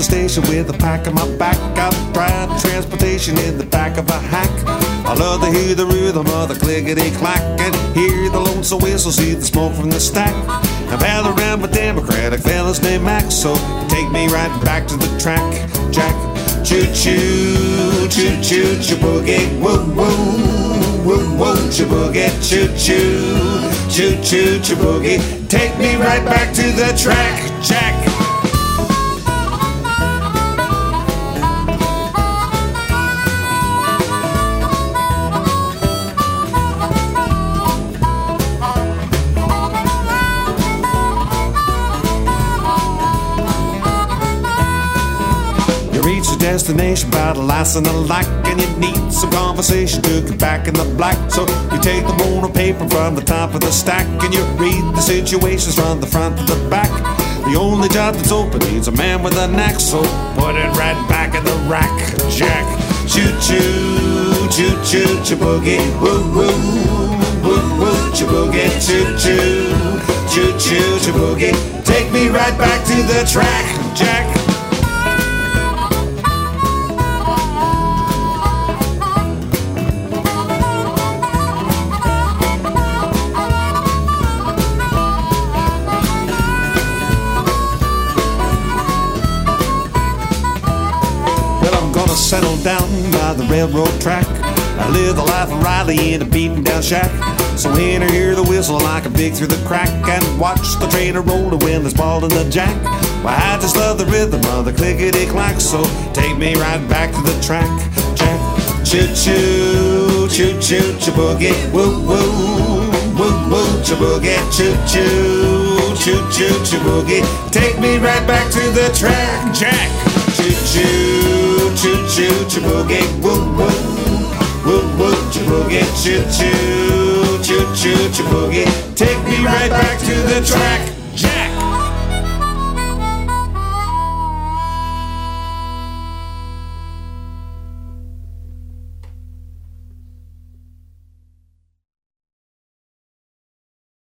station with a pack on my back. I'll drive transportation in the back of a hack. I love to hear the rhythm of the clickety-clack and hear the lonesome whistle, see the smoke from the stack. I've had around with Democratic fellas named Max, so take me right back to the track, Jack. Choo-choo, choo-choo, choo-boogie, woo-woo, woo-woo, choo-boogie, choo-choo, choo-choo, choo-boogie. Take me right back to the track, Jack. Reach your destination by the lights and the light, and you need some conversation to get back in the black. So you take the morning paper from the top of the stack and you read the situations from the front to the back. The only job that's open needs a man with a knack, so put it right back in the rack, Jack. Choo-choo, choo-choo, choo-boogie, woo-woo, woo-woo, choo-boogie, choo-choo, choo-choo, choo-boogie. Take me right back to the track, Jack. Settled down by the railroad track. I live the life of Riley in a beaten down shack. So when I hear the whistle I can peek through the crack and watch the train roll when there's ball in the jack. Well, I just love the rhythm of the clickety-clack, so take me right back to the track, Jack. Choo-choo, choo-choo, choo-boogie, woo-woo, woo-woo, choo-boogie, choo-choo, choo-choo, choo-boogie. Take me right back to the track, Jack. Choo-choo, choo-choo, choo-boogie, woo-woo, woo-woo, choo-boogie, choo-choo, choo-choo, choo-boogie. Take me right back to the track, Jack.